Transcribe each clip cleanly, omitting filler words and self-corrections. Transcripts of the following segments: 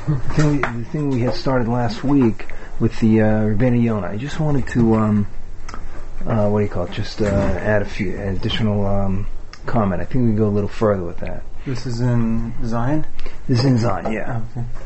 the thing we had started last week with the Rebbeinu Yonah. I just wanted to add a few additional comment. I think we can go a little further with that. This is in Zion? This is in Zion, yeah.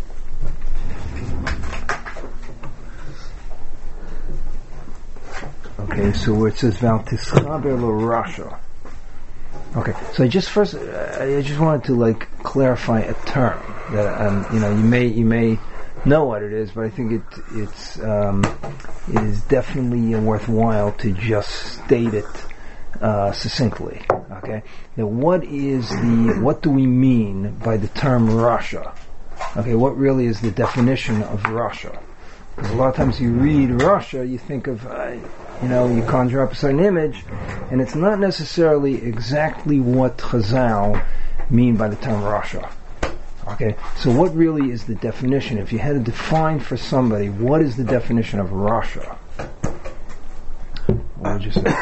Okay, so where it says Val Tischaber L'Rasha. Okay, so I just wanted to clarify a term that you may know what it is, but I think it is definitely worthwhile to just state it succinctly. Okay, now what do we mean by the term Rasha? Okay, what really is the definition of Rasha? Because a lot of times you read Rasha, you think of you conjure up a certain image, and it's not necessarily exactly what Chazal mean by the term Rasha. Okay, so what really is the definition? If you had to define for somebody, what is the definition of Rasha? What would you say?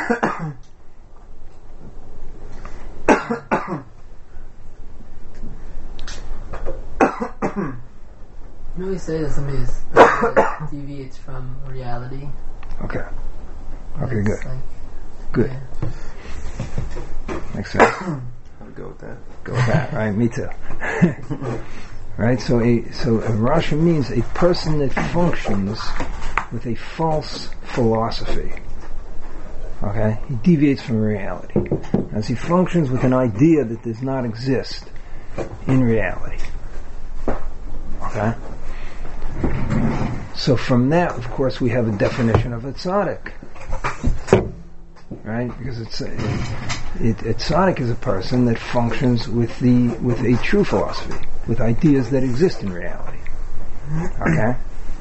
We say that somebody deviates from reality. Okay, good. Good. Yeah. Makes sense. I'll go with that. Go with that, right? Me too. Right? So a Rasha means a person that functions with a false philosophy. Okay? He deviates from reality. As he functions with an idea that does not exist in reality. Okay? So from that, of course, we have a definition of a tzaddik. Right? Because a tzaddik is a person that functions with a true philosophy, with ideas that exist in reality. Okay?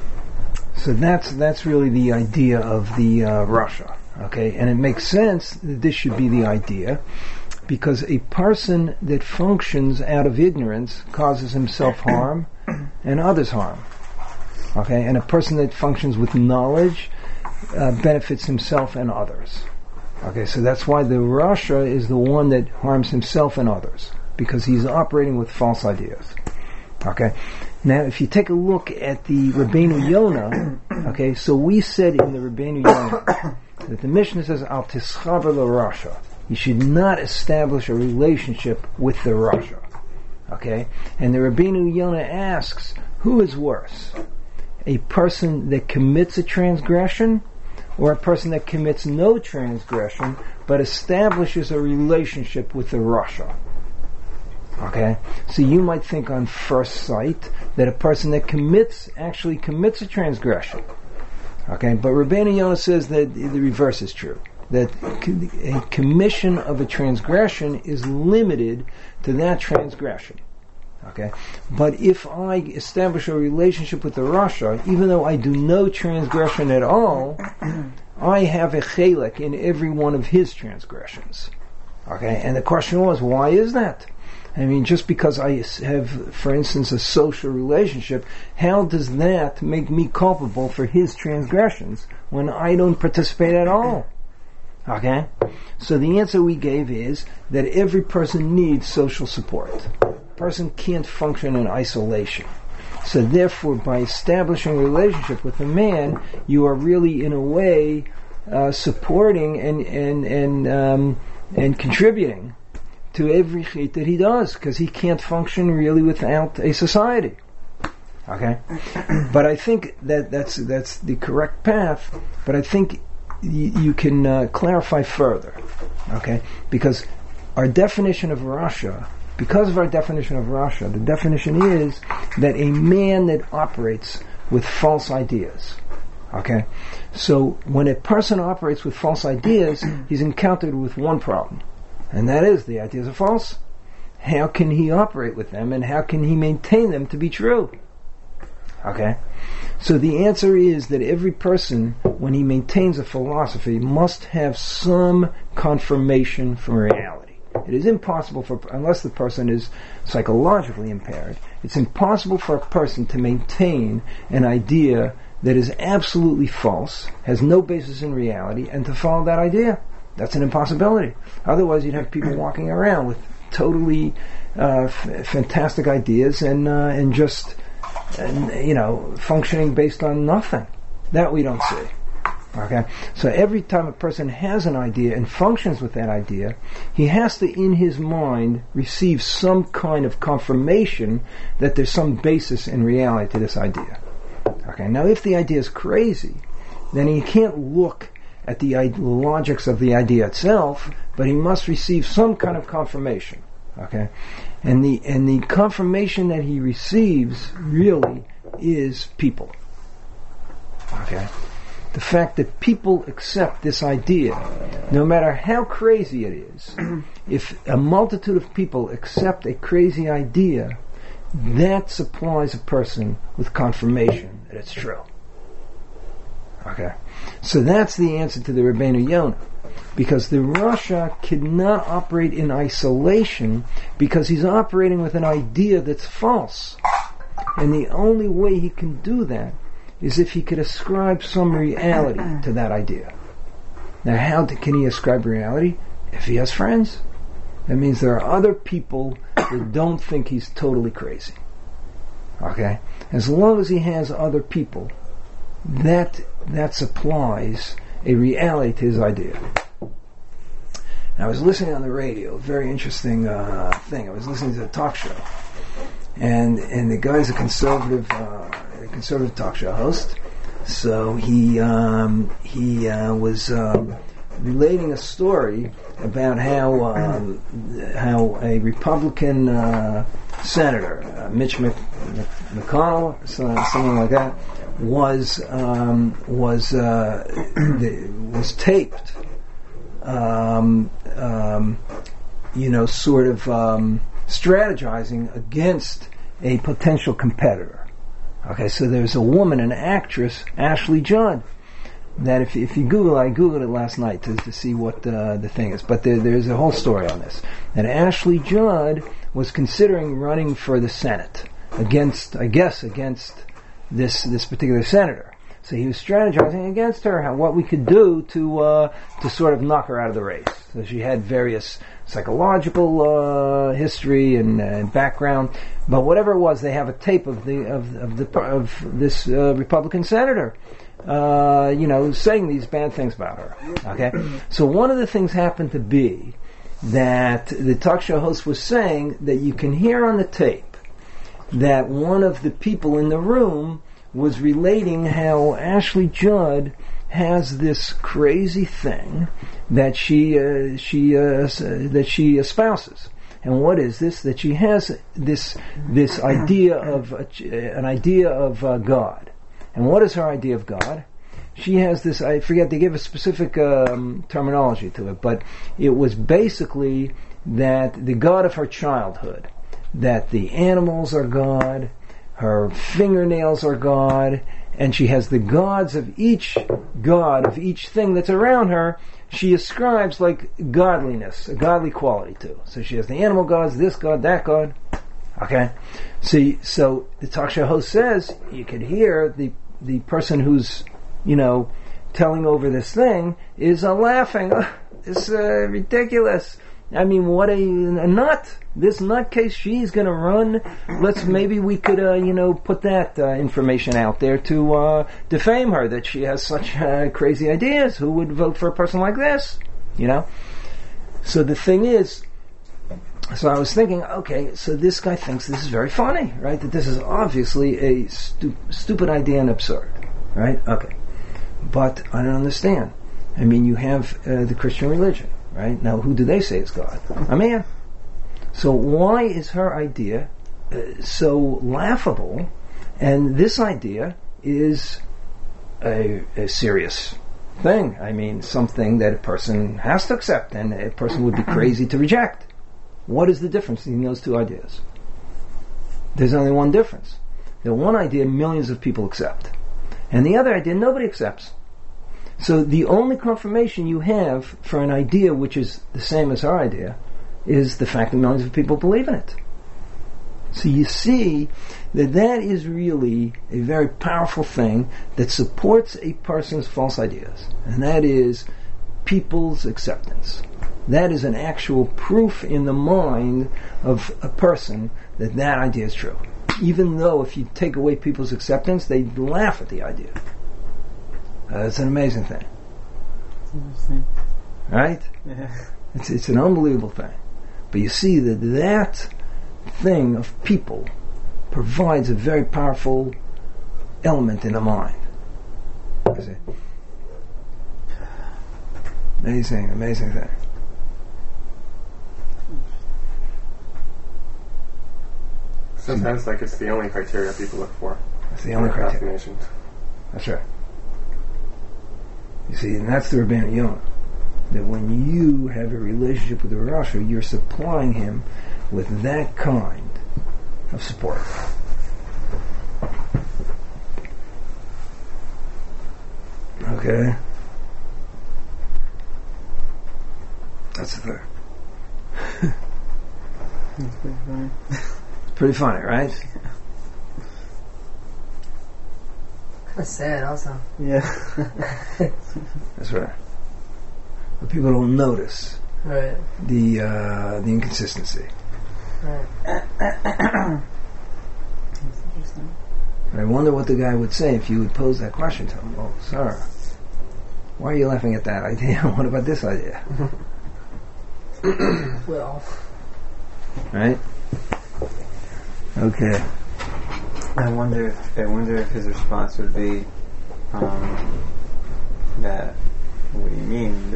So that's really the idea of the Rasha. Okay? And it makes sense that this should be the idea, because a person that functions out of ignorance causes himself harm and others harm. Okay? And a person that functions with knowledge benefits himself and others. Okay, so that's why the Rasha is the one that harms himself and others, because he's operating with false ideas. Okay, now if you take a look at the Rebbeinu Yonah, okay, so we said in the Rebbeinu Yonah that the Mishnah says Al Tischaber L'Rasha. You should not establish a relationship with the Rasha. Okay, and the Rebbeinu Yonah asks, who is worse? A person that commits a transgression, or a person that commits no transgression but establishes a relationship with the Rasha? Okay? So you might think on first sight that a person that actually commits a transgression. Okay? But Rebbeinu Yonah says that the reverse is true. That a commission of a transgression is limited to that transgression. Okay? But if I establish a relationship with the Rasha, even though I do no transgression at all, I have a chelek in every one of his transgressions. Okay? And the question was, why is that? I mean, just because I have, for instance, a social relationship, how does that make me culpable for his transgressions when I don't participate at all? Okay? So the answer we gave is that every person needs social support. Person can't function in isolation. So therefore, by establishing a relationship with a man, you are really, in a way, supporting and contributing to every chait that he does, because he can't function really without a society. Okay, but I think that's the correct path. But I think you can clarify further. Okay, because our definition of Rasha. Because of our definition of Rasha, the definition is that a man that operates with false ideas. Okay? So, when a person operates with false ideas, he's encountered with one problem. And that is, the ideas are false. How can he operate with them, and how can he maintain them to be true? Okay? So the answer is that every person, when he maintains a philosophy, must have some confirmation from reality. It is impossible unless the person is psychologically impaired, it's impossible for a person to maintain an idea that is absolutely false, has no basis in reality, and to follow that idea. That's an impossibility. Otherwise, you'd have people walking around with totally fantastic ideas and just functioning based on nothing. That we don't see. Okay? So every time a person has an idea and functions with that idea, he has to, in his mind, receive some kind of confirmation that there's some basis in reality to this idea. Okay? Now, if the idea is crazy, then he can't look at the logics of the idea itself, but he must receive some kind of confirmation. Okay? And the confirmation that he receives really is people. Okay? The fact that people accept this idea, no matter how crazy it is, if a multitude of people accept a crazy idea, that supplies a person with confirmation that it's true. Okay? So that's the answer to the Rabbeinu Yonah. Because the Rasha cannot operate in isolation because he's operating with an idea that's false. And the only way he can do that is if he could ascribe some reality to that idea. Now, how can he ascribe reality? If he has friends. That means there are other people that don't think he's totally crazy. Okay? As long as he has other people, that supplies a reality to his idea. Now, I was listening on the radio, a very interesting thing. I was listening to a talk show, and the guy's a conservative talk show host. So he was relating a story about how a Republican senator, Mitch McConnell, something like that, was taped, strategizing against a potential competitor. Okay, so there's a woman, an actress, Ashley Judd, that if you Google, I Googled it last night to see what the thing is, but there's a whole story on this. And Ashley Judd was considering running for the Senate against this particular senator. So he was strategizing against her, what we could do to sort of knock her out of the race. So she had various psychological history and background, but whatever it was, they have a tape of this Republican senator, saying these bad things about her. Okay, so one of the things happened to be that the talk show host was saying that you can hear on the tape that one of the people in the room was relating how Ashley Judd has this crazy thing that she espouses. And what is this? That she has this idea of an idea of God. And what is her idea of God? She has this, I forget, they give a specific terminology to it, but it was basically that the God of her childhood, that the animals are God, her fingernails are God, and she has the gods of each god of each thing that's around her. She ascribes like godliness, a godly quality to. So she has the animal gods, this god, that god. Okay, so the talk show host says you could hear the person who's telling over this thing is laughing. It's ridiculous. I mean, what a nut! This nutcase, she's going to run. Maybe we could, put that information out there to defame her, that she has such crazy ideas. Who would vote for a person like this? So the thing is, so I was thinking, okay, so this guy thinks this is very funny, right? That this is obviously a stupid idea and absurd, right? Okay. But I don't understand. I mean, you have the Christian religion. Right? Now, who do they say is God? A man. So why is her idea so laughable? And this idea is a serious thing. I mean, something that a person has to accept and a person would be crazy to reject. What is the difference between those two ideas? There's only one difference. The one idea millions of people accept. And the other idea nobody accepts. So the only confirmation you have for an idea which is the same as our idea is the fact that millions of people believe in it. So you see that is really a very powerful thing that supports a person's false ideas. And that is people's acceptance. That is an actual proof in the mind of a person that idea is true. even though if you take away people's acceptance, they laugh at the idea. It's an amazing thing. It's interesting. Right? Yeah. It's an unbelievable thing. But you see that thing of people provides a very powerful element in the mind. You see? Amazing thing. Sometimes, like, it's the only criteria people look for. That's the only criteria. Fascination. That's right. You see, and that's the Rabbeinu Yonah. That when you have a relationship with the Rasha, you're supplying him with that kind of support. Okay? That's the thing. That's pretty funny. It's pretty funny, right? Kind of sad, also. Yeah. That's right. But people don't notice Right. the inconsistency. Right. That's interesting. I wonder what the guy would say if you would pose that question to him. Well, sir, why are you laughing at that idea? What about this idea? Well. Right? Okay. I wonder if his response would be that. What do you mean?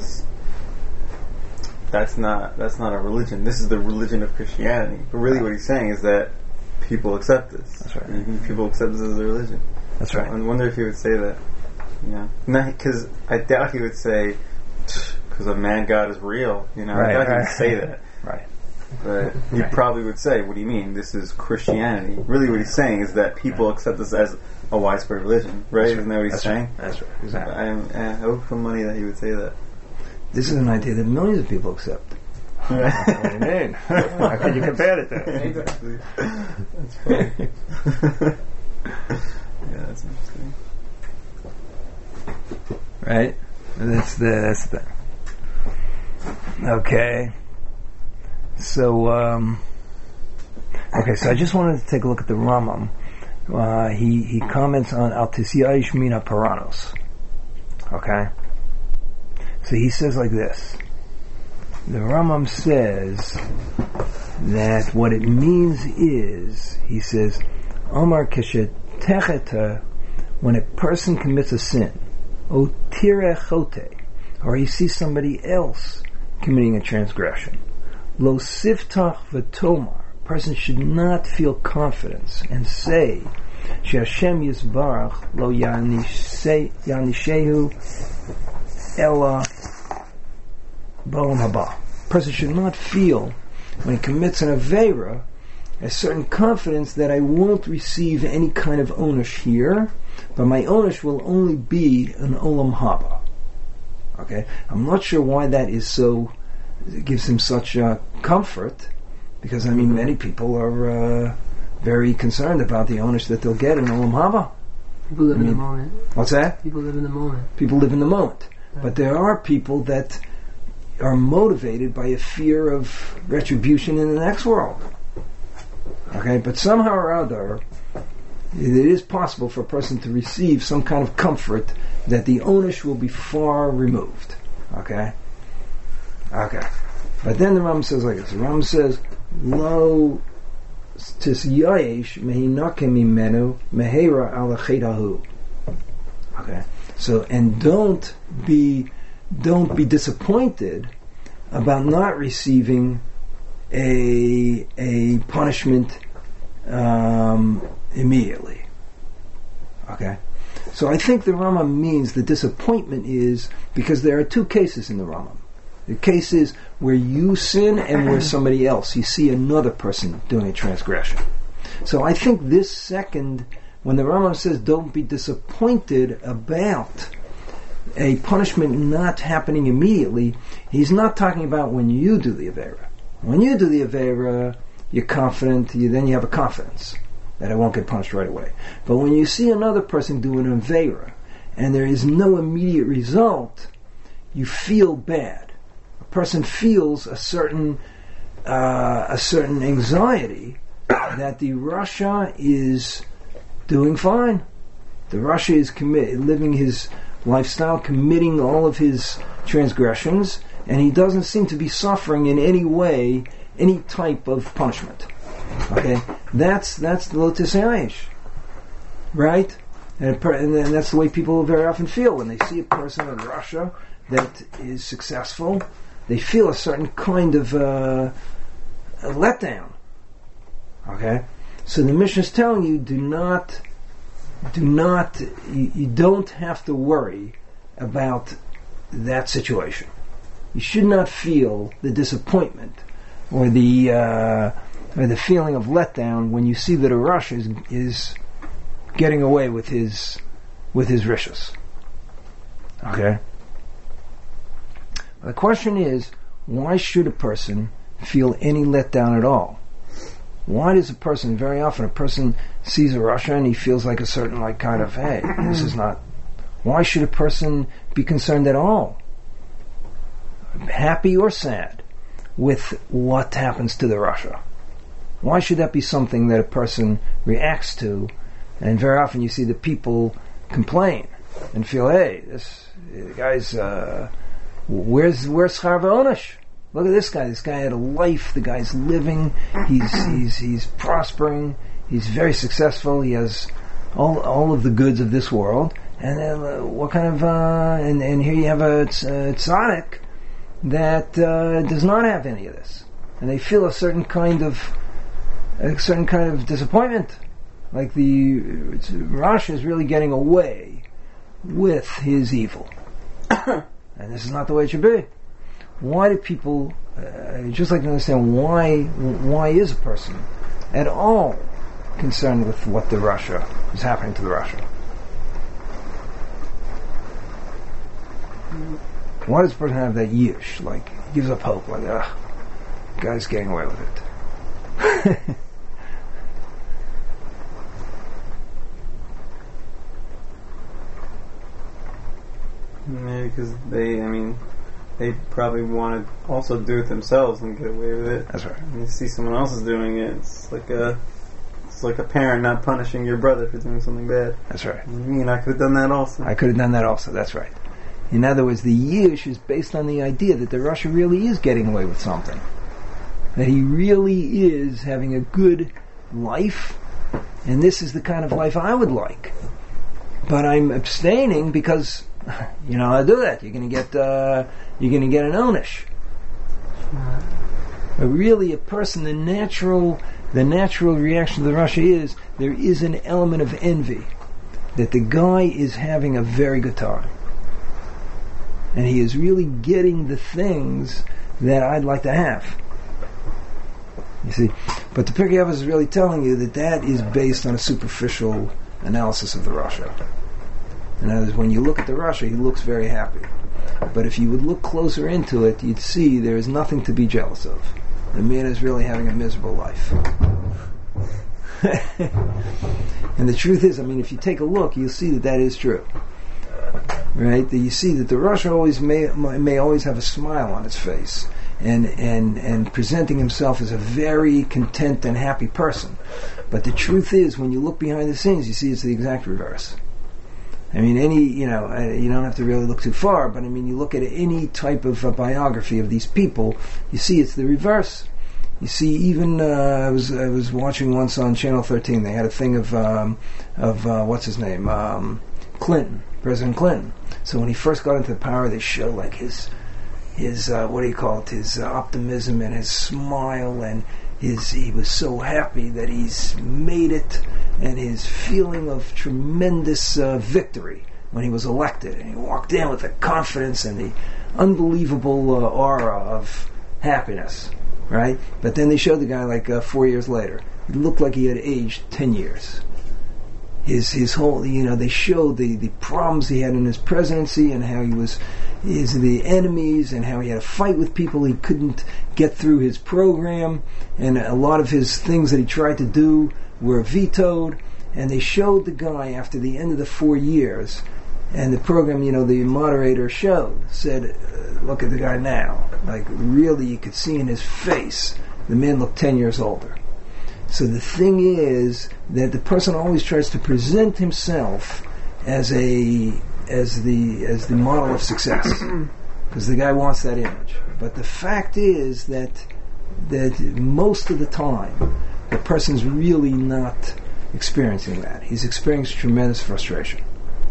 That's not a religion. This is the religion of Christianity. But really, what he's saying is that people accept this. That's right. People accept this as a religion. That's right. I wonder if he would say that. Yeah. Because I doubt he would say, because a man God is real. I doubt he would say that. Right. But he probably would say, what do you mean? This is Christianity. Really what he's saying is that people accept this as a widespread religion. Right? Isn't that what he's saying? Right. That's right. Exactly. I would put money that he would say that. This is an idea that millions of people accept. What do you mean? How can you compare it to? Exactly. That's funny. Yeah, that's interesting. Right? That's the thing. Okay. So, so I just wanted to take a look at the Rambam. He comments on Al Tisyayish Mina Paranos. Okay? So he says like this. The Rambam says that what it means is, he says, Omar Keshet Techeta, when a person commits a sin, O Tirechote, or he sees somebody else committing a transgression, Lo Siftach V'Tomar, person should not feel confidence and say, She Hashem Yisbarach Lo Yanishehu Ella B'Olam Haba. Person should not feel, when he commits an Aveira, a certain confidence that I won't receive any kind of onush here, but my onush will only be an Olam Haba. Okay? I'm not sure why that is so, it gives him such comfort, because many people are very concerned about the onush that they'll get in Olam Haba. People live in the moment. What's that? People live in the moment. People live in the moment. Right. But there are people that are motivated by a fear of retribution in the next world. Okay, but somehow or other, it is possible for a person to receive some kind of comfort that the onush will be far removed. Okay? Okay. But then the Rambam says like this. The Rambam says, Lo tisyayesh mehinake mimenu mehera ala chedahu. Okay. So, and don't be disappointed about not receiving a punishment immediately. Okay? So I think the Rambam means the disappointment is because there are two cases in the Rambam. The case is where you sin and where somebody else, you see another person doing a transgression. So I think this second, when the Rambam says don't be disappointed about a punishment not happening immediately, he's not talking about when you do the Aveira. When you do the Aveira, you're confident, then you have a confidence that I won't get punished right away. But when you see another person do an Aveira, and there is no immediate result, you feel bad. A person feels a certain anxiety that the Russia is doing fine. The Russia is living his lifestyle, committing all of his transgressions, and he doesn't seem to be suffering in any way any type of punishment. Okay, that's the Lotus Aish, right? And that's the way people very often feel when they see a person in Russia that is successful. They feel a certain kind of a letdown. Okay, so the Mishnah is telling you, you don't have to worry about that situation. You should not feel the disappointment or the feeling of letdown when you see that a Rush is getting away with his rishus. Okay? The question is, why should a person feel any letdown at all? Why does very often a person sees a Russia and he feels like a certain hey, this is not... Why should a person be concerned at all, happy or sad, with what happens to the Russia? Why should that be something that a person reacts to? And very often you see the people complain and feel, hey, this guy's, where's Schar V'Onesh? Look at this guy. This guy had a life. The guy's living. He's prospering. He's very successful. He has all of the goods of this world. And then what kind of and here you have a tzaddik that does not have any of this, and they feel a certain kind of disappointment, like the Rosh is really getting away with his evil, and this is not the way it should be. Why do people just like to understand why is a person at all concerned with what the Russia is happening to the Russia? Why does a person have that yish? Like, he gives up hope, like, guy's getting away with it. Maybe because they probably want to also do it themselves and get away with it. That's right. And you see someone else is doing it, it's like a parent not punishing your brother for doing something bad. That's right. I mean, I could have done that also. That's right. In other words, the yish is based on the idea that the Russia really is getting away with something. That he really is having a good life, and this is the kind of life I would like. But I'm abstaining because, you know, I do that. You're going to get an onish. But really, a person, the natural reaction to the Russia is there is an element of envy that the guy is having a very good time. And he is really getting the things that I'd like to have. You see? But the Pirkei Avos is really telling you that is based on a superficial analysis of the Russia. In other words, when you look at the Russia, he looks very happy. But if you would look closer into it, you'd see there is nothing to be jealous of. The man is really having a miserable life. And the truth is, if you take a look, you'll see that is true. Right? That you see that the Russia always may always have a smile on his face, and presenting himself as a very content and happy person. But the truth is, when you look behind the scenes, you see it's the exact reverse. You don't have to really look too far, but you look at any type of biography of these people, you see it's the reverse. You see, even I was watching once on Channel 13. They had a thing of what's his name, Clinton, President Clinton. So when he first got into power, they show like his his optimism and his smile, and he was so happy that he's made it, and his feeling of tremendous victory when he was elected, and he walked in with the confidence and the unbelievable aura of happiness, right? But then they showed the guy 4 years later. He looked like he had aged 10 years. His whole, they showed the problems he had in his presidency, and how the enemies, and how he had to fight with people. He couldn't get through his program, and a lot of his things that he tried to do were vetoed. And they showed the guy after the end of the 4 years, and the program, the moderator said, look at the guy now. Like, really, you could see in his face, the man looked 10 years older. So the thing is that the person always tries to present himself as the model of success, because the guy wants that image. But the fact is that most of the time the person's really not experiencing that. He's experiencing tremendous frustration.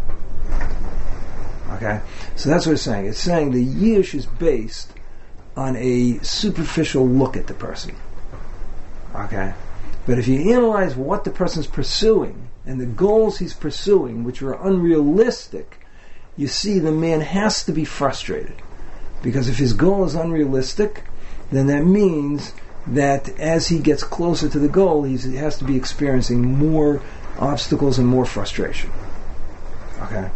Okay, so that's what it's saying. It's saying the yish is based on a superficial look at the person. Okay, but if you analyze what the person's pursuing and the goals he's pursuing, which are unrealistic, you see the man has to be frustrated. Because if his goal is unrealistic, then that means that as he gets closer to the goal, he has to be experiencing more obstacles and more frustration. Okay?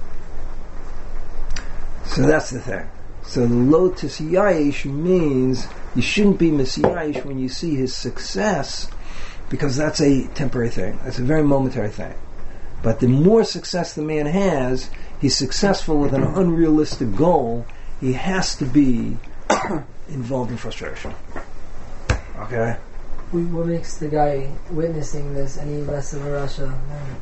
So that's the thing. So the lo tisyayish means you shouldn't be misyayish when you see his success, because that's a temporary thing. That's a very momentary thing. But the more success the man has, he's successful with an unrealistic goal, he has to be involved in frustration. Okay? What makes the guy witnessing this any less of a Russia?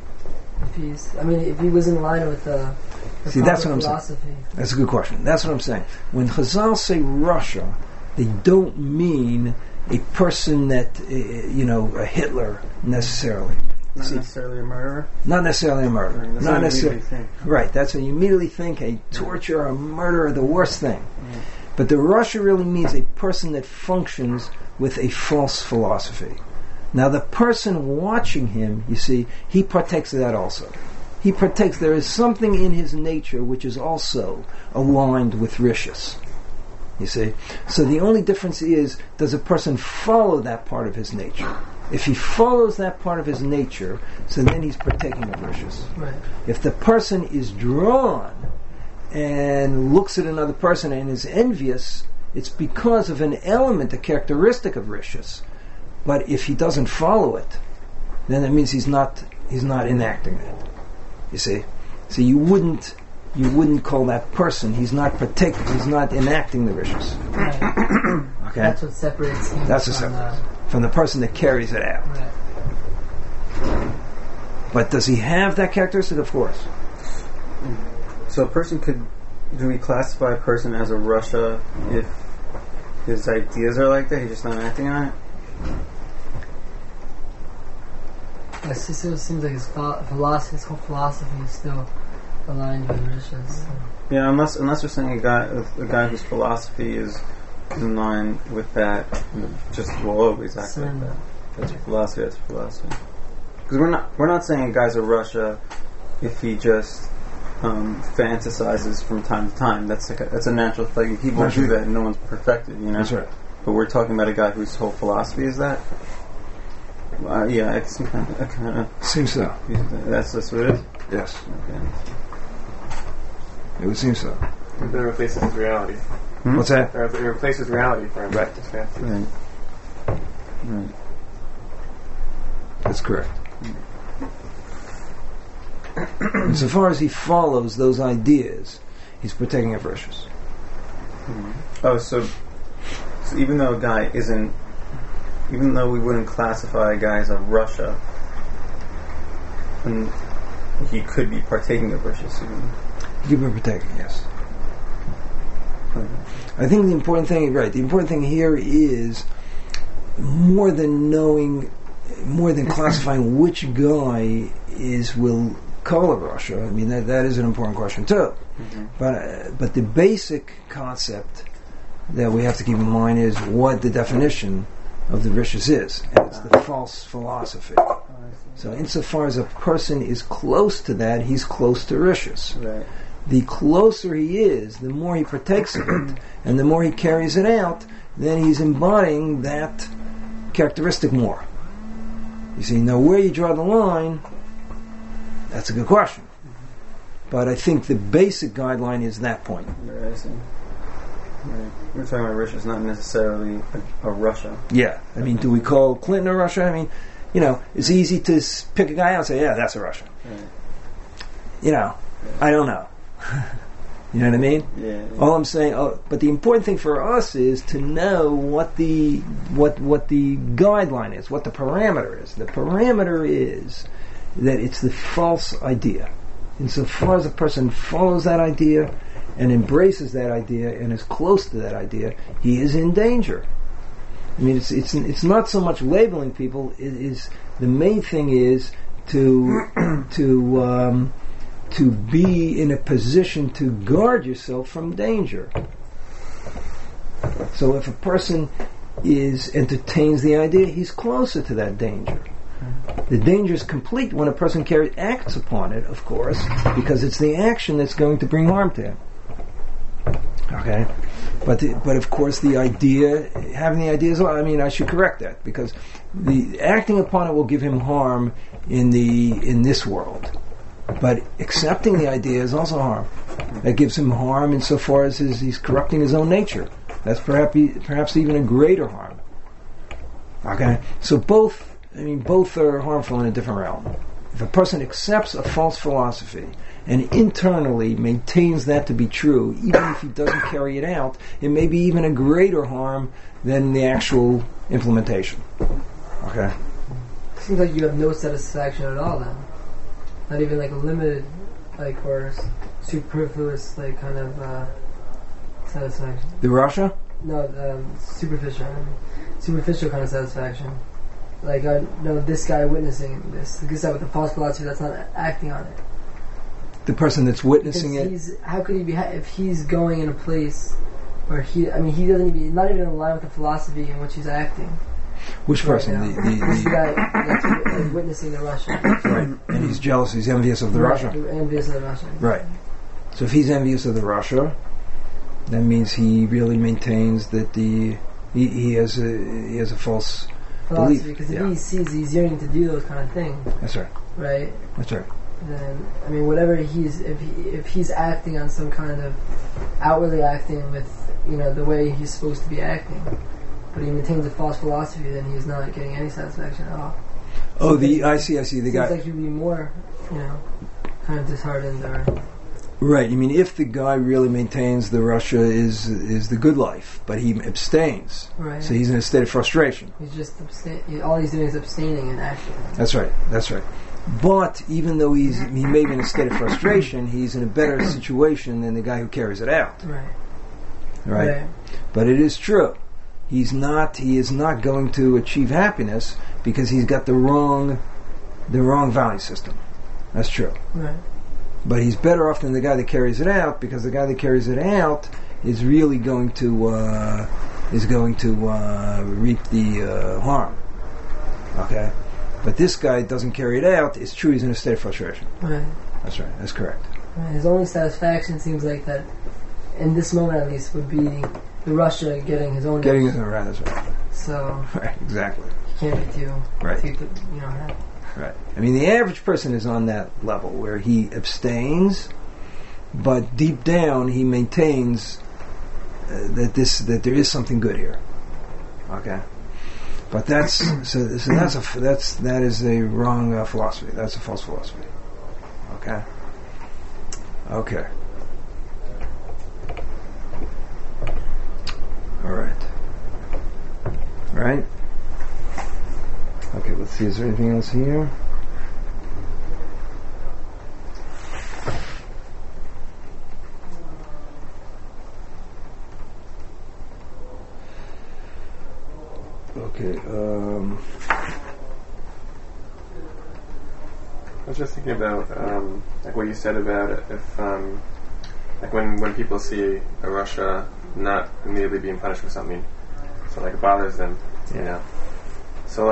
If he was in line with the See, that's what I'm philosophy. saying. That's a good question. That's what I'm saying. When Chazal say Russia, they don't mean a person that, a Hitler necessarily. Not necessarily a murderer? Not necessarily a murderer. That's Not what necessarily. you immediately think. Right, that's what you immediately think, a torture, a murderer, the worst thing. But the Russia really means a person that functions with a false philosophy. Now the person watching him, you see, he partakes of that also. There is something in his nature which is also aligned with rishus. You see? So the only difference is, does a person follow that part of his nature? If he follows that part of his nature, so then he's partaking of rishus. Right. If the person is drawn and looks at another person and is envious, it's because of an element, a characteristic of rishus. But if he doesn't follow it, then that means he's not enacting it. You see? So you wouldn't call that person, he's not enacting the rishus. Right. Okay? That's what separates him from the person that carries it out. Right. But does he have that characteristic? Of course. So do we classify a person as a Russia if his ideas are like that, he's just not acting on it? Yes, it still seems like his whole philosophy is still aligned with Rishas. So. Yeah, unless we're saying a guy whose philosophy is in line with that, just will always act like that. That's philosophy. Because we're not saying a guy's a Russia if he just fantasizes from time to time. That's a natural thing. People do that, and no one's perfected, That's right. But we're talking about a guy whose whole philosophy is that. Yeah, it kind of Seems so. That's what it is. Yes. Okay. It would seem so. It then replaces his reality. What's that? Or it replaces reality for him. Right. His fantasy. Right. That's correct. And so far as he follows those ideas, he's partaking of rishus. Oh, so even though we wouldn't classify a guy as a Russia, and he could be partaking of rishus. He could be partaking, yes. I think the important thing here is more than classifying which guy will call a Russia. I mean, that is an important question too. Mm-hmm. But the basic concept that we have to keep in mind is what the definition of the rishus is, and it's the false philosophy. So insofar as a person is close to that, he's close to rishus. Right. The closer he is, the more he partakes of it, and the more he carries it out, then he's embodying that characteristic more. You see, now where you draw the line, that's a good question. But I think the basic guideline is that point. Right, I see. Right. We're talking about Russia. It's not necessarily a Russia. Yeah. I mean, do we call Clinton a Russia? I mean, it's easy to pick a guy out and say, yeah, that's a Russia. Right. I don't know. You know what I mean? Yeah. All I'm saying, but the important thing for us is to know what the guideline is, what the parameter is. The parameter is that it's the false idea. Insofar as a person follows that idea and embraces that idea and is close to that idea, he is in danger. I mean, it's not so much labeling people. It is the main thing is to be in a position to guard yourself from danger. So if a person entertains the idea, he's closer to that danger. The danger is complete when a person acts upon it, of course, because it's the action that's going to bring harm to him. Okay? But of course the idea, having the idea is, I should correct that, because the acting upon it will give him harm in this world. But accepting the idea is also harm. That gives him harm insofar as he's corrupting his own nature. That's perhaps even a greater harm. Okay? So both are harmful in a different realm. If a person accepts a false philosophy and internally maintains that to be true, even if he doesn't carry it out, it may be even a greater harm than the actual implementation. Okay? Seems like you have no satisfaction at all then. Not even like a limited, or superfluous, kind of satisfaction. The Russia? No, superficial kind of satisfaction. This guy witnessing this guy with the false philosophy that's not acting on it. The person that's witnessing it. How could he be if he's going in a place where he doesn't even not even in line with the philosophy in which he's acting. Which person? The guy that's witnessing the Russian. Right. And he's jealous. He's envious of the Russia. Envious of the Russia. Right. So if he's envious of the Russia, that means he really maintains that he has a false philosophy. belief. Because if he sees he's yearning to do those kind of things. That's right. Right. That's right. Then whatever if he's acting on some kind of outwardly acting with the way he's supposed to be acting, but he maintains a false philosophy, then he's not getting any satisfaction at all. Oh, I see. The seems guy. Like he'd be more, kind of disheartened or. Right. If the guy really maintains the Russia is the good life, but he abstains, right. So he's in a state of frustration. He's just all he's doing is abstaining and acting. That's right. But even though he may be in a state of frustration, he's in a better situation than the guy who carries it out. Right. But it is true. He is not going to achieve happiness because he's got the wrong value system. That's true. Right. But he's better off than the guy that carries it out, because the guy that carries it out is really going to reap the harm. Okay? But this guy doesn't carry it out. It's true he's in a state of frustration. Right. That's right. That's correct. Right. His only satisfaction seems like that, in this moment at least, would be the Russia getting his own. Getting his own, right, that's right. So. Right, exactly. He can't be too. Right. Happy. Right. The average person is on that level where he abstains, but deep down he maintains that there is something good here. Okay. But that is a wrong philosophy. That's a false philosophy. Okay. All right. Right. Okay. Let's see. Is there anything else here? Okay. I was just thinking about what you said about if when people see a Russia not immediately being punished for something, so it bothers them, So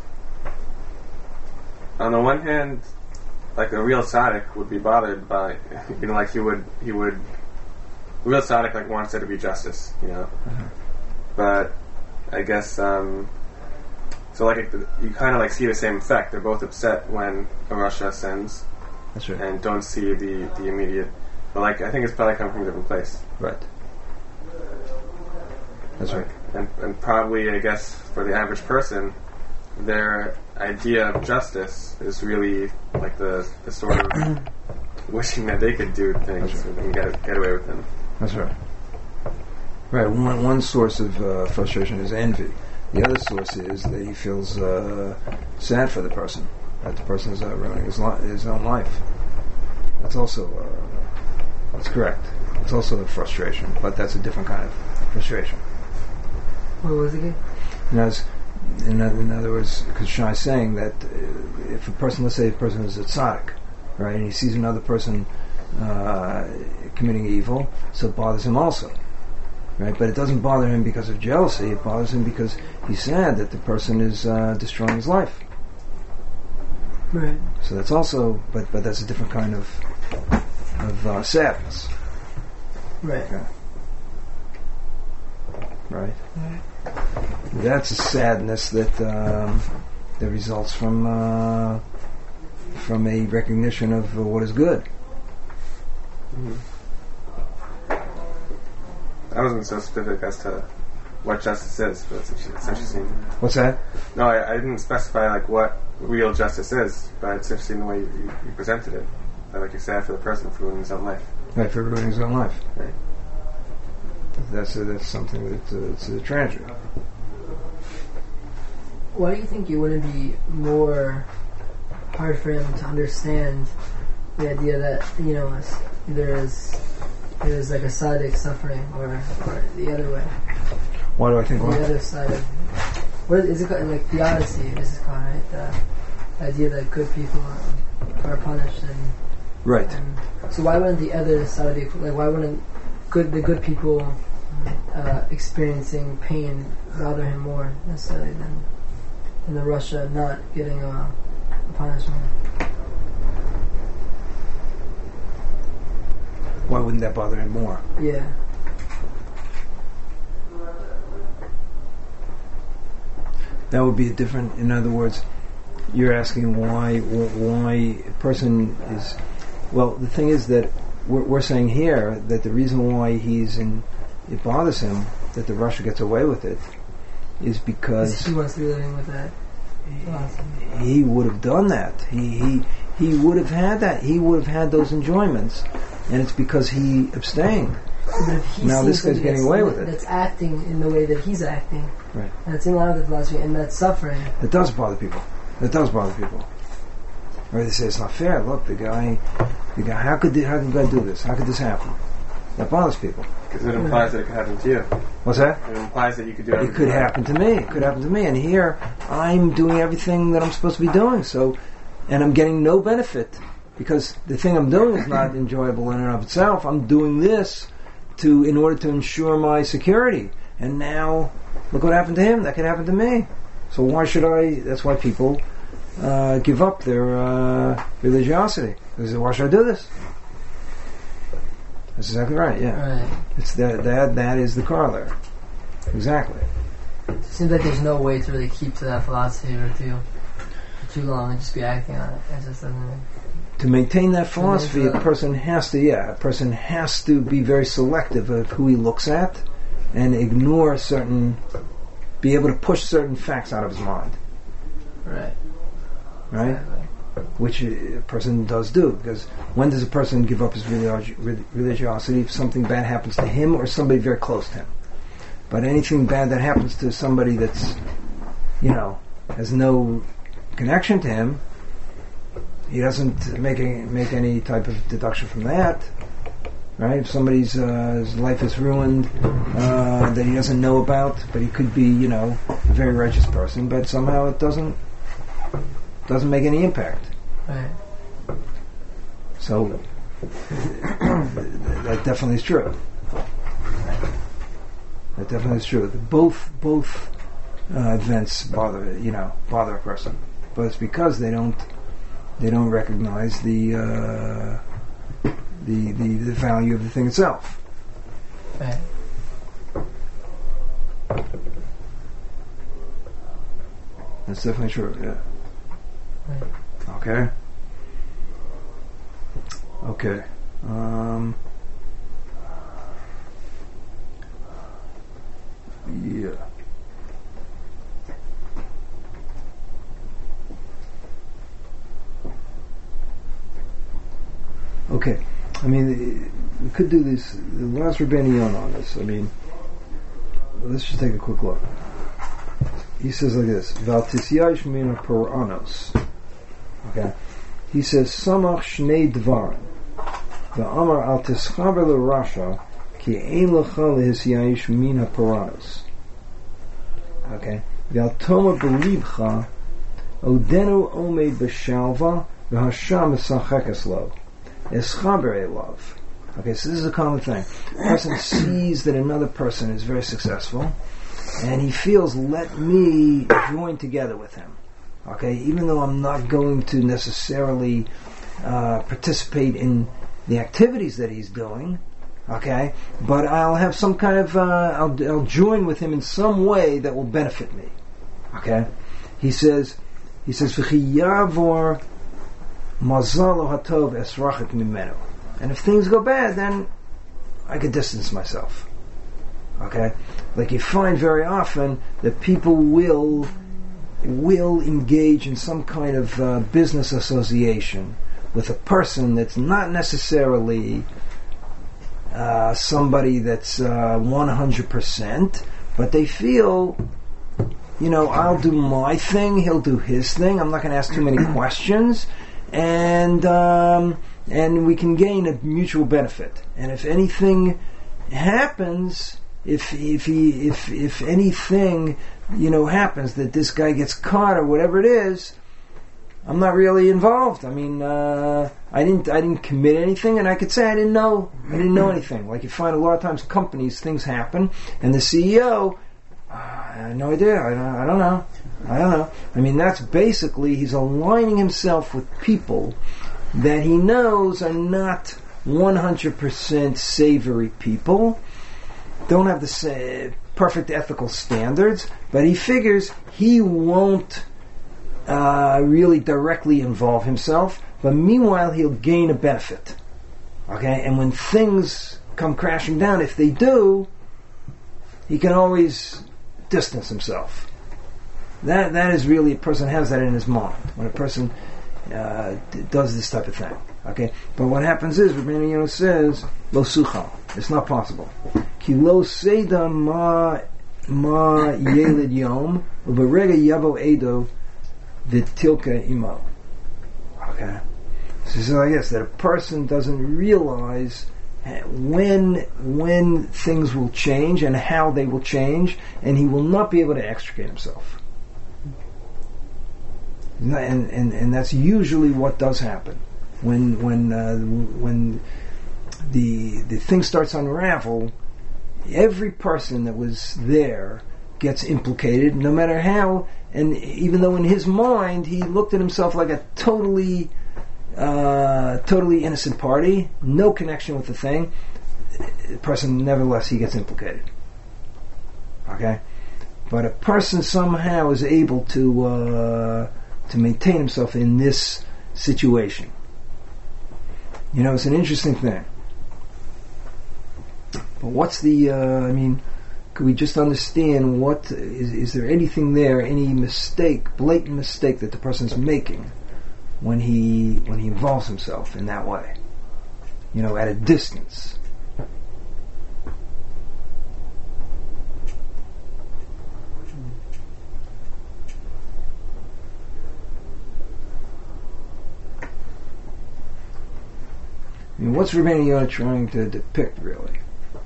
on the one hand, a real tzaddik would be bothered by, he would real tzaddik wants there to be justice, But I guess you kind of see the same effect. They're both upset when a Russia sins. That's right. And don't see the immediate. But I think it's probably coming from a different place. Right. That's right. And probably, I guess, for the average person, their idea of justice is really the sort of wishing that they could do things and get away with them. That's right. Right. One source of frustration is envy. The other source is that he feels sad for the person, that the person is ruining his own life. That's also that's correct. It's also a frustration, but that's a different kind of frustration. What was it again? In other words, because Shai is saying that if a person, let's say a person is a tzaddik, right, and he sees another person committing evil, so it bothers him also, right? But it doesn't bother him because of jealousy. It bothers him because he's sad that the person is destroying his life. Right. So that's also, but that's a different kind of sadness. Right. Okay. Right. That's a sadness that that results from a recognition of what is good. Mm-hmm. I wasn't so specific as to what justice is, but it's interesting. What's that? No, I didn't specify like what real justice is, but it's interesting the way you presented it. Like you're sad for the person for ruining his own life. Right, for ruining his own life. Right. That's something that it's a tragedy. Why do you think it wouldn't be more hard for him to understand the idea that, you know, there's like a tzaddik suffering, or the other way? Why do I think the what? other side of what is it called? Like theodicy, this is called, right? The idea that good people are punished, Right. So why wouldn't the other side of the, like, why wouldn't the good people experiencing pain bother him more necessarily than the Russia not getting a punishment? Why wouldn't that bother him more? Yeah. That would be a different. In other words, you're asking why a person is. Well, the thing is that we're saying here that the reason why it bothers him that the Russia gets away with it is because he wants to be living with that. He would have done that. He would have had that. He would have had those enjoyments, and it's because he abstained. But if he Now this guy's getting away with it. That's acting in the way that he's acting, right? And it's in line with the philosophy, and that's suffering. It does bother people. It does bother people. Or they say it's not fair. Look, the guy. How could God do this? How could this happen? That bothers people. Because it implies that it could happen to you. What's that? It implies that you could do everything. It could happen to me. It could happen to me. And here, I'm doing everything that I'm supposed to be doing. So, and I'm getting no benefit because the thing I'm doing is not enjoyable in and of itself. I'm doing this in order to ensure my security. And now, look what happened to him. That could happen to me. So why should I? That's why people give up their religiosity. They say, why should I do this? That's exactly right. Yeah, Right. it's that is the corollary. Exactly. It seems like there's no way to really keep to that philosophy for too long and just be acting on it. It just doesn't. To maintain that philosophy, a person has to be very selective of who he looks at and be able to push certain facts out of his mind. Right. Right? Exactly. Which a person does do, because when does a person give up his religiosity? If something bad happens to him or somebody very close to him. But anything bad that happens to somebody that's, has no connection to him, he doesn't make any type of deduction from that. Right? If somebody's his life is ruined that he doesn't know about, but he could be, a very righteous person, but somehow it doesn't make any impact. Right. So that definitely is true. That definitely is true. Both events bother a person, but it's because they don't recognize the value of the thing itself. Right. That's definitely true. Yeah. Right. Okay. Yeah. Okay. I mean, we could do this. The last Rebbeinu Yonah on this. I mean, let's just take a quick look. He says like this: Val tisyayish mina paranos. Okay. He says samach shnei dvarim. Va'amar al tischaber l'rasha ki ein lecha lehisyayish mina paranos. Okay. Val toma belibcha odenu omed b'shalva v'hasham esachekas lo. Eschaber love. Okay, so this is a common thing. A person sees that another person is very successful, and he feels, let me join together with him. Okay, even though I'm not going to necessarily participate in the activities that he's doing, okay, but I'll have some kind of, I'll join with him in some way that will benefit me. Okay, he says, V'chi yavor mazalo hatov esrachik mimenu. And if things go bad, then I could distance myself. Okay? Like you find very often that people will engage in some kind of business association with a person that's not necessarily somebody that's 100%, but they feel, I'll do my thing, he'll do his thing, I'm not going to ask too many questions, and we can gain a mutual benefit. And if anything happens, if anything happens that this guy gets caught or whatever it is, I'm not really involved. I mean, I didn't commit anything, and I could say I didn't know anything. Like you find a lot of times companies, things happen, and the CEO, I have no idea. I don't know. I mean, that's basically he's aligning himself with people that he knows are not 100% savory people, don't have the perfect ethical standards, but he figures he won't really directly involve himself, but meanwhile he'll gain a benefit. Okay, and when things come crashing down, if they do, he can always distance himself. That is really, a person has that in his mind when a person does this type of thing. Okay, but what happens is, Rebbeinu Yonah says, lo suchal, it's not possible. Ki lo seda ma yelid yom uberega yavo edo v'tilka imo. Okay, so I guess that a person doesn't realize when things will change and how they will change, and he will not be able to extricate himself. And that's usually what does happen when the thing starts to unravel. Every person that was there gets implicated, no matter how. And even though in his mind he looked at himself like a totally innocent party, no connection with the thing, the person, nevertheless, he gets implicated. Okay, but a person somehow is able to maintain himself in this situation. It's an interesting thing. But what's the? Could we just understand what is there anything there, any mistake, blatant mistake that the person's making when he involves himself in that way? At a distance. What's Rebbeinu Yonah trying to depict, really?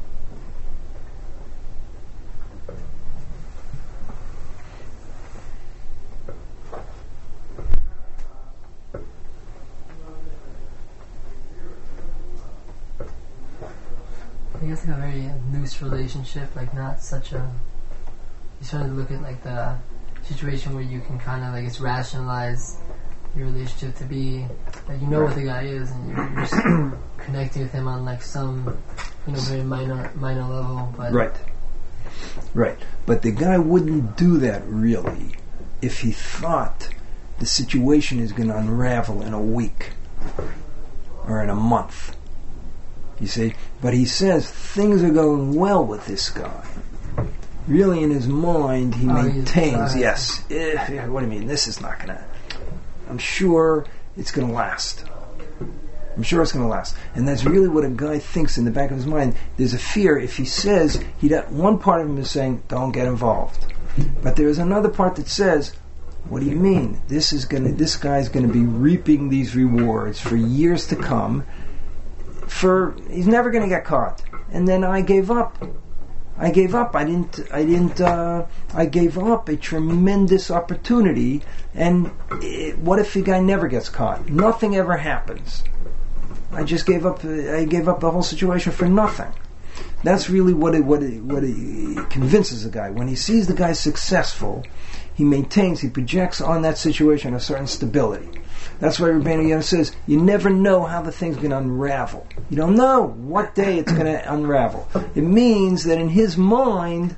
I guess like a very loose relationship, like not such a. He's trying to look at like the situation where you can kind of it's rationalize your relationship to be like what the guy is, and you're just connecting with him on like some very minor level. But right. But the guy wouldn't do that really if he thought the situation is going to unravel in a week or in a month. You see, but he says things are going well with this guy. Really, in his mind, he maintains, yes. What do you mean? This is not going to. I'm sure it's going to last. I'm sure it's going to last. And that's really what a guy thinks in the back of his mind. There's a fear if he says, one part of him is saying, don't get involved. But there's another part that says, what do you mean? This guy's going to be reaping these rewards for years to come. He's never going to get caught. And then I gave up. I gave up a tremendous opportunity. And what if the guy never gets caught? Nothing ever happens. I just gave up the whole situation for nothing. That's really what it convinces a guy. When he sees the guy successful, he projects on that situation a certain stability. That's why Rabbeinu Yonah says, you never know how the thing's going to unravel. You don't know what day it's going to unravel. It means that in his mind,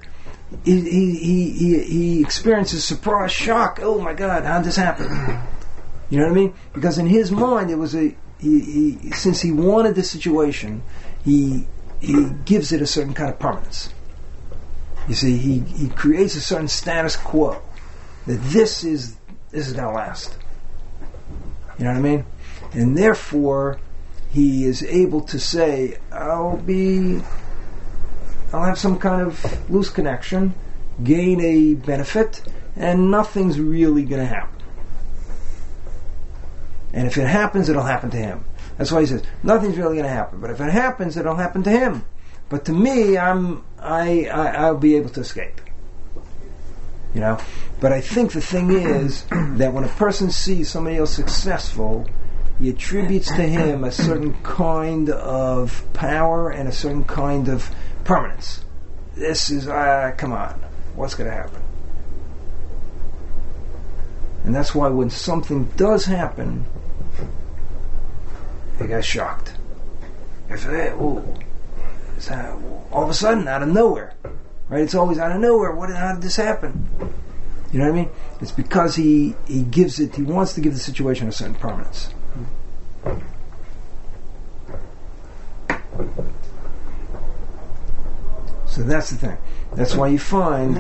he experiences surprise, shock. Oh my God, how did this happen? You know what I mean? Because in his mind, it was since he wanted the situation, he gives it a certain kind of permanence. You see, he creates a certain status quo that this is going to last. You know what I mean? And therefore, he is able to say, I'll have some kind of loose connection, gain a benefit, and nothing's really going to happen. And if it happens, it'll happen to him. That's why he says, nothing's really going to happen. But if it happens, it'll happen to him. But to me, I'll be able to escape. You know? But I think the thing is that when a person sees somebody else successful, he attributes to him a certain kind of power and a certain kind of permanence. This is, come on, what's going to happen? And that's why when something does happen, he gets shocked. He says, hey, all of a sudden, out of nowhere. Right? It's always out of nowhere. How did this happen? You know what I mean? It's because he wants to give the situation a certain permanence. So that's the thing. That's why you find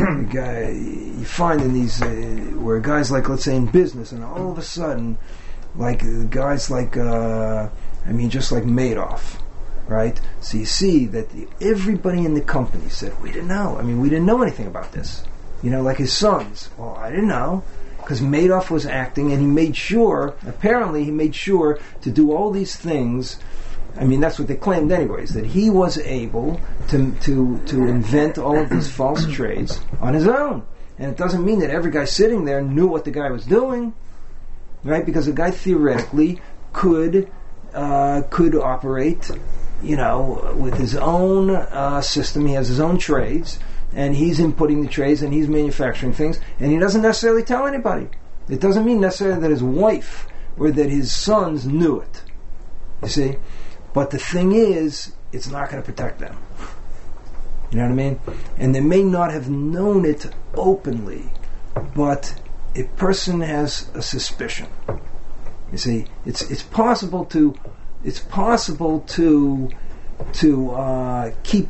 in these where guys like, let's say in business, and all of a sudden, like guys like just like Madoff, right? So you see that everybody in the company said, we didn't know. We didn't know anything about this. You know, like his sons. Well, I didn't know. Because Madoff was acting, and he made sure to do all these things. That's what they claimed anyways, that he was able to invent all of these false trades on his own. And it doesn't mean that every guy sitting there knew what the guy was doing, right? Because the guy theoretically could operate, with his own system. He has his own trades, and he's inputting the trades, and he's manufacturing things, and he doesn't necessarily tell anybody. It doesn't mean necessarily that his wife or that his sons knew it. You see? But the thing is, it's not going to protect them. You know what I mean? And they may not have known it openly, but a person has a suspicion. You see, it's possible to keep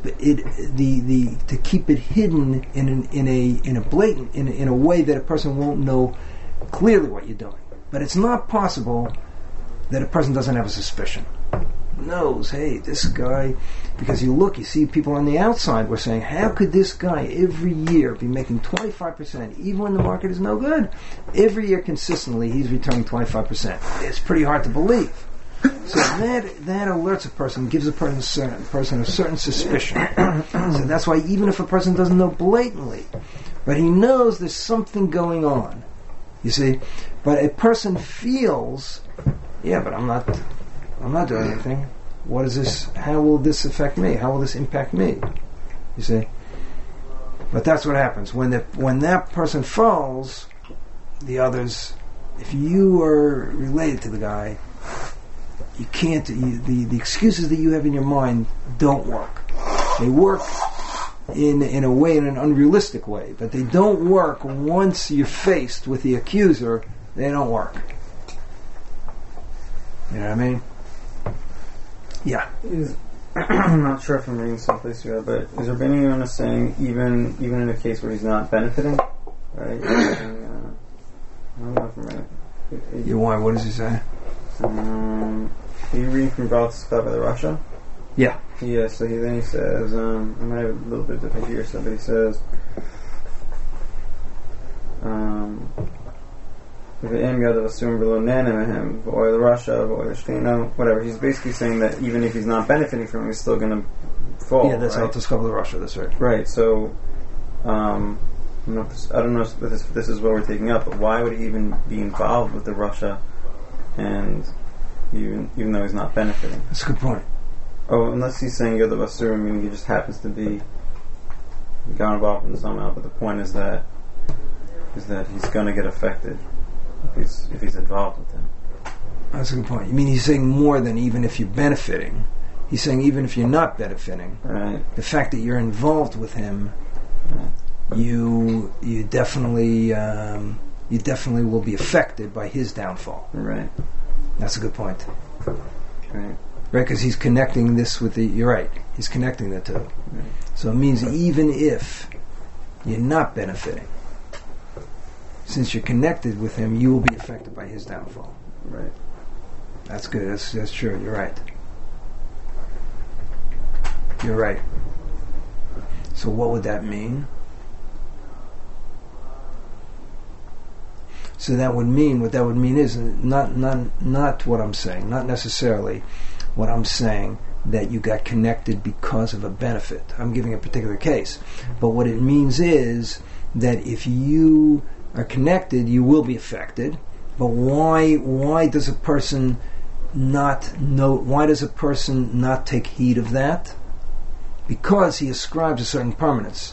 it hidden in a way that a person won't know clearly what you're doing. But it's not possible that a person doesn't have a suspicion. Knows, hey, this guy, because you see people on the outside were saying, how could this guy every year be making 25%, even when the market is no good? Every year consistently he's returning 25%. It's pretty hard to believe. So that alerts a person, gives a person a certain suspicion. So that's why even if a person doesn't know blatantly, but he knows there's something going on, you see, but a person feels, yeah, but I'm not doing anything. What is this? How will this affect me? How will this impact me? You see? But that's what happens. When that person falls, the others, if you are related to the guy, you can't, the excuses that you have in your mind don't work. They work in a way, in an unrealistic way, but they don't work once you're faced with the accuser. They don't work. You know what I mean? Yeah. I'm not sure if I'm reading someplace here, but is Rabbeinu Yonah saying even in a case where he's not benefiting, right? I don't know if I'm right. You want? What does he say? He from Bratislava to Russia. Yeah. Yeah, so then he says, I might have a little bit different here, so but he says, whatever. He's basically saying that even if he's not benefiting from it, he's still going to fall. Yeah, that's right? how to discover Russia. That's right. Right. So, I don't know if this is what we're taking up, but why would he even be involved with the Russia, and even though he's not benefiting? That's a good point. Oh, unless he's saying Yoda Basur, meaning he just happens to be got involved in somehow. But the point is that he's going to get affected if he's involved with him. That's a good point. You mean he's saying more than even if you're benefiting. He's saying even if you're not benefiting, right? The fact that you're involved with him, right. you definitely will be affected by his downfall. Right. That's a good point. Right. Right, because he's connecting this with the. You're right. He's connecting the two. Right. So it means even if you're not benefiting, since you're connected with him, you will be affected by his downfall. Right. That's good. That's true. You're right. You're right. So what would that mean? So that would mean, what that would mean is not what I'm saying, not necessarily what I'm saying that you got connected because of a benefit. I'm giving a particular case. But what it means is that if you are connected, you will be affected. But why does a person not know, why does a person not take heed of that? Because he ascribes a certain permanence.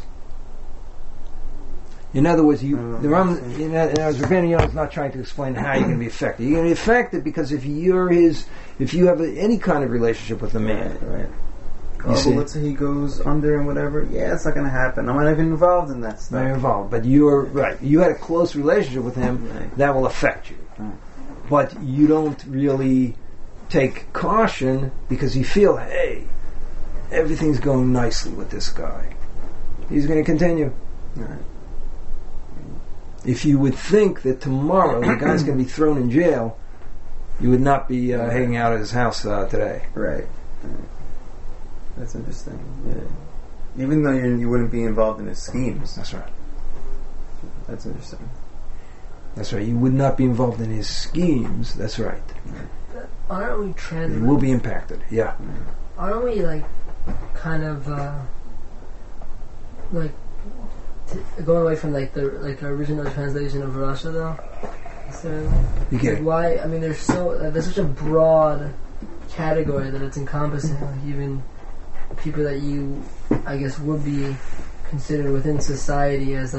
In other words, Rabbeinu Yonah is not trying to explain how you're going to be affected. You're going to be affected because if you have any kind of relationship with the man, right. But let's say he goes under and whatever. Yeah, it's not going to happen. I'm not even involved in that stuff. Not involved, but you're right. You had a close relationship with him. Right. That will affect you, but you don't really take caution because you feel, hey, everything's going nicely with this guy. He's going to continue. Right. If you would think that tomorrow the guy's going to be thrown in jail, you would not be hanging out at his house today. Right. That's interesting. Yeah. Even though you wouldn't be involved in his schemes. That's right. That's interesting. That's right. You would not be involved in his schemes. That's right. Aren't we trans? You will be impacted. Yeah. Aren't we kind of going away from the original translation of Russia though? So, you get it. Why? I mean, there's such a broad category that it's encompassing. Even people that you, I guess, would be considered within society as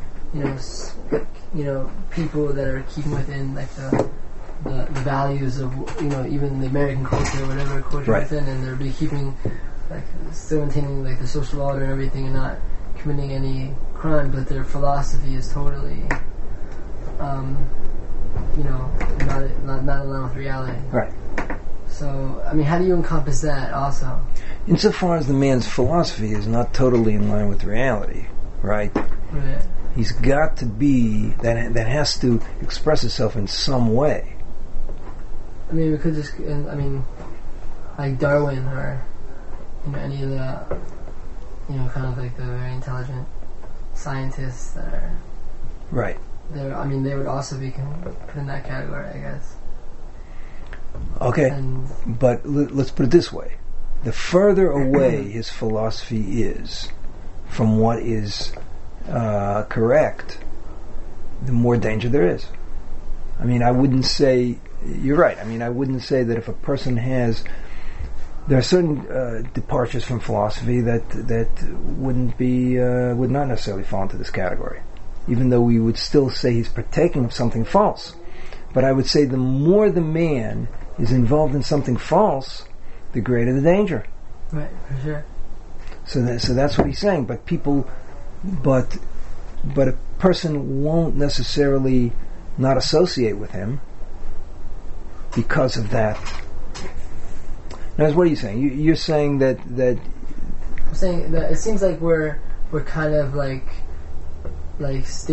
people that are keeping within the values of even the American culture, whatever culture right. within, and they're be keeping still maintaining the social order and everything, and not committing any crime, but their philosophy is totally, not aligned with reality. Right. So, I mean, how do you encompass that also? Insofar as the man's philosophy is not totally in line with reality, right? Right. He's got to be that has to express itself in some way. I mean, we could just, like Darwin or any of the, kind of the very intelligent scientists that are right. They would also be put in that category, I guess. Okay, but let's put it this way: the further away his philosophy is from what is correct, the more danger there is. I mean, I wouldn't say you're right. I mean, I wouldn't say that if a person there are certain departures from philosophy that would not necessarily fall into this category, even though we would still say he's partaking of something false. But I would say the more the man is involved in something false, the greater the danger. Right, for sure. So that's what he's saying. But a person won't necessarily not associate with him because of that. Now, what are you saying? You're saying that. I'm saying that it seems like we're kind of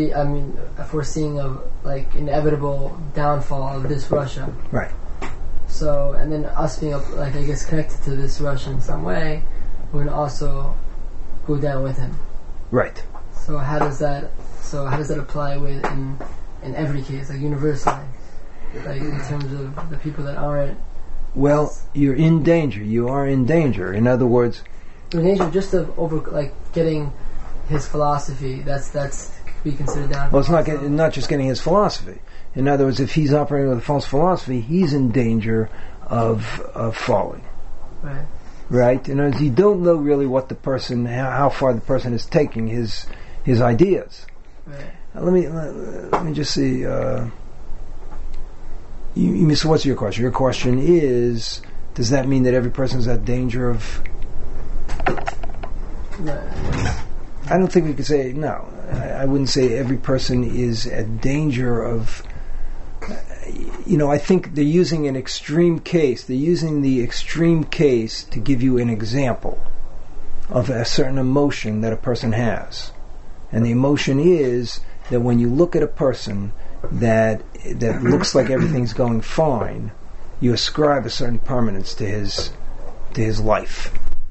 foreseeing of inevitable downfall of this Russia. Right. So, and then us being like I guess connected to this Rush in some way, we're gonna also go down with him. Right. So how does that apply with in every case, like universally, like in terms of the people that aren't? Well, you're in danger. You are in danger. In other words, in danger just of getting his philosophy. That's could be considered down. Well, it's not just getting his philosophy. In other words, if he's operating with a false philosophy, he's in danger of falling. Right. Right? In other words, you don't know really what the person, how far the person is taking his ideas. Right. Let me just see. So what's your question? Your question is, does that mean that every person is at danger of? Right. I don't think we could say no. I wouldn't say every person is at danger of. I think they're using an extreme case. They're using the extreme case to give you an example of a certain emotion that a person has. And the emotion is that when you look at a person that looks like everything's going fine, you ascribe a certain permanence to his life.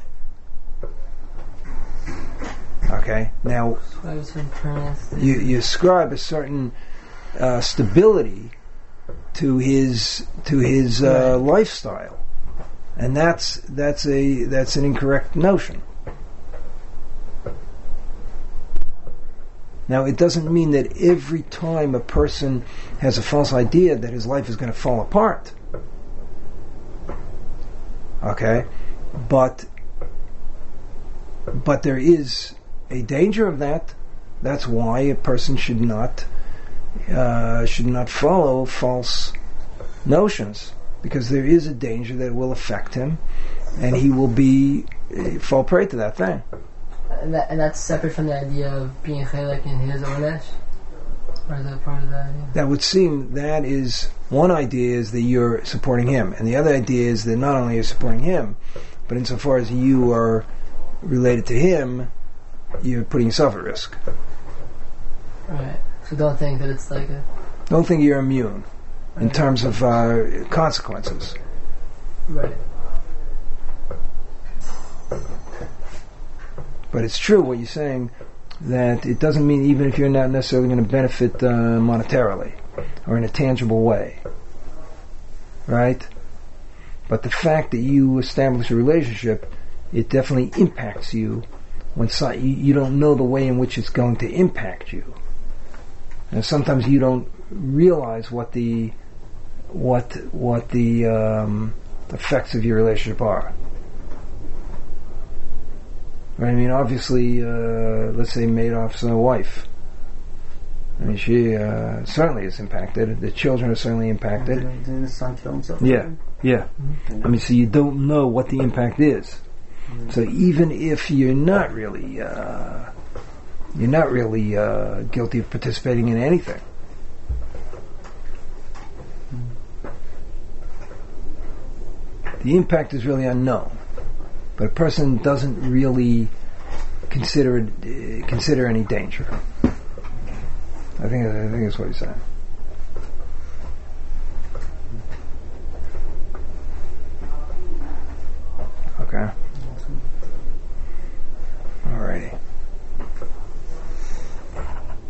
Okay? Now, you ascribe a certain stability to his lifestyle, and that's an incorrect notion. Now, it doesn't mean that every time a person has a false idea that his life is going to fall apart. Okay, but there is a danger of that. That's why a person should not follow false notions, because there is a danger that will affect him, and he will fall prey to that thing. And that's separate from the idea of being chelek in his onesh? Or is that part of that idea? That would seem, that is, one idea is that you're supporting him, and the other idea is that not only you're supporting him, but insofar as you are related to him, you're putting yourself at risk. Right. So don't think that it's like don't think you're immune in terms of consequences. Right. But it's true what you're saying, that it doesn't mean even if you're not necessarily going to benefit monetarily or in a tangible way. Right? But the fact that you establish a relationship, it definitely impacts you when you don't know the way in which it's going to impact you. And sometimes you don't realize what the effects of your relationship are. Right? I mean, obviously, let's say Madoff's wife. I mean, she certainly is impacted. The children are certainly impacted. Didn't his son kill himself? Yeah. Mm-hmm. I mean, so you don't know what the impact is. Mm-hmm. So even if you're not really guilty of participating in anything, the impact is really unknown. But a person doesn't really consider any danger. I think that's what he's saying.